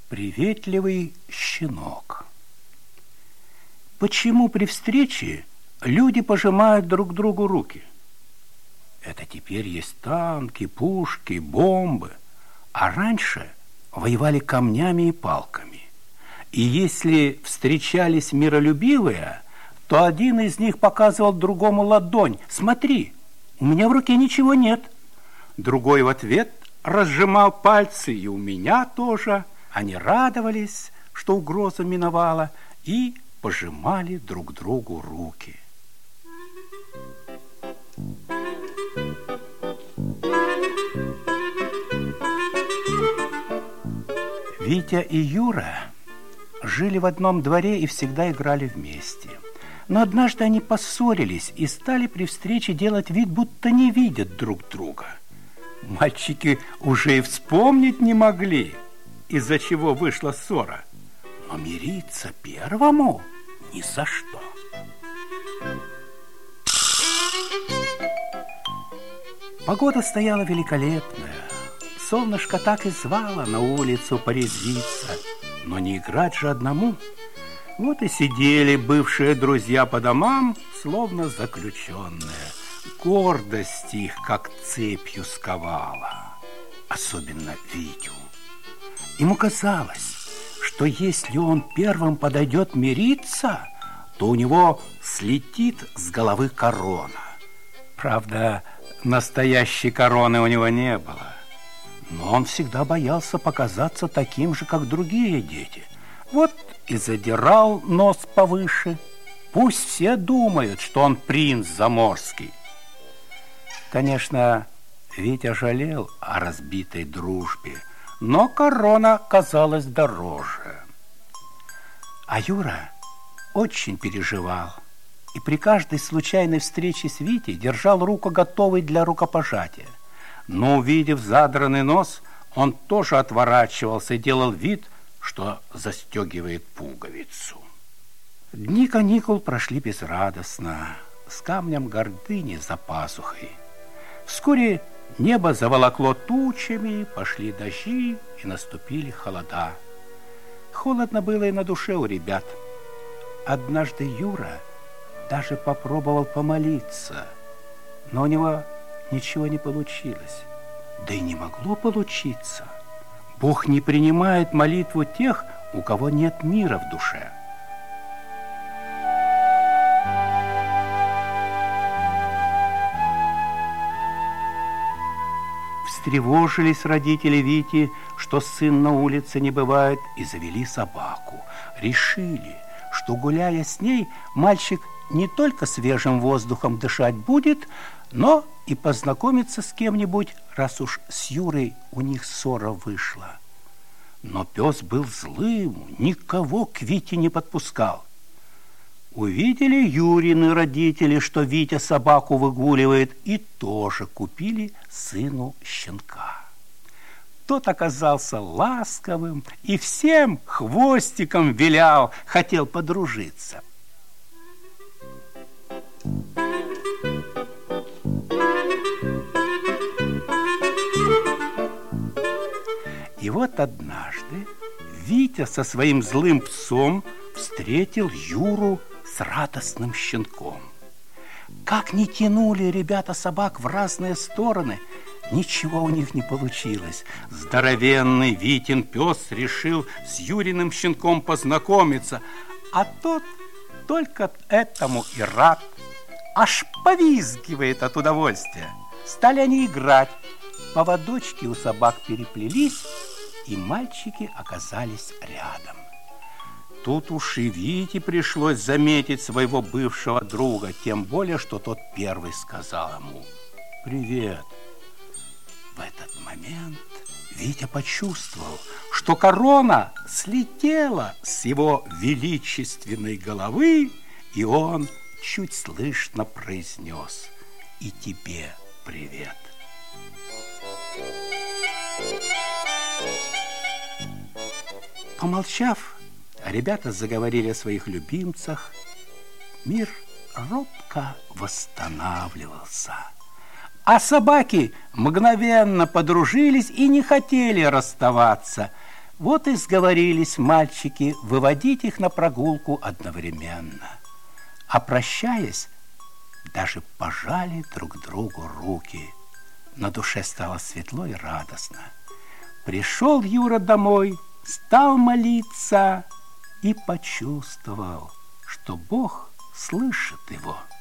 Приветливый щенок. Почему при встрече люди пожимают друг другу руки? Это теперь есть танки, пушки, бомбы, а раньше воевали камнями и палками. И если встречались миролюбивые, то один из них показывал другому ладонь. «Смотри, у меня в руке ничего нет». Другой в ответ разжимал пальцы, и у меня тоже. Они радовались, что угроза миновала, и пожимали друг другу руки. Витя и Юра жили в одном дворе и всегда играли вместе. Но однажды они поссорились и стали при встрече делать вид, будто не видят друг друга. Мальчики уже и вспомнить не могли, из-за чего вышла ссора. Но мириться первому ни за что. Погода стояла великолепная. Солнышко так и звало на улицу порезвиться, но не играть же одному. Вот и сидели бывшие друзья по домам, словно заключенные. Гордость их как цепью сковала, особенно Витю. Ему казалось, что если он первым подойдет мириться, то у него слетит с головы корона. Правда, настоящей короны у него не было. Но он всегда боялся показаться таким же, как другие дети. Вот и задирал нос повыше. Пусть все думают, что он принц заморский. Конечно, Витя жалел о разбитой дружбе, но корона казалась дороже. А Юра очень переживал и при каждой случайной встрече с Витей держал руку готовой для рукопожатия. Но, увидев задранный нос, он тоже отворачивался и делал вид, что застегивает пуговицу. Дни каникул прошли безрадостно, с камнем гордыни за пазухой. Вскоре небо заволокло тучами, пошли дожди и наступили холода. Холодно было и на душе у ребят. Однажды Юра даже попробовал помолиться, но у него ничего не получилось. Да и не могло получиться. Бог не принимает молитву тех, у кого нет мира в душе. Встревожились родители Вити, что сын на улице не бывает, и завели собаку. Решили, что, гуляя с ней, мальчик не только свежим воздухом дышать будет, но и познакомиться с кем-нибудь, раз уж с Юрой у них ссора вышла. Но пес был злым, никого к Вите не подпускал. Увидели Юрины родители, что Витя собаку выгуливает, и тоже купили сыну щенка. Тот оказался ласковым и всем хвостиком вилял, хотел подружиться. И вот однажды Витя со своим злым псом встретил Юру с радостным щенком. Как ни тянули ребята собак в разные стороны, ничего у них не получилось. Здоровенный Витин пес решил с Юриным щенком познакомиться, а тот только этому и рад. Аж повизгивает от удовольствия. Стали они играть. Поводочки у собак переплелись, и мальчики оказались рядом. Тут уж и Вите пришлось заметить своего бывшего друга, тем более, что тот первый сказал ему «Привет». В этот момент Витя почувствовал, что корона слетела с его величественной головы, и он чуть слышно произнес «И тебе привет». Помолчав, ребята заговорили о своих любимцах. Мир робко восстанавливался. А собаки мгновенно подружились и не хотели расставаться. Вот и сговорились мальчики выводить их на прогулку одновременно. А прощаясь, даже пожали друг другу руки. На душе стало светло и радостно. Пришел Юра домой, стал молиться и почувствовал, что Бог слышит его.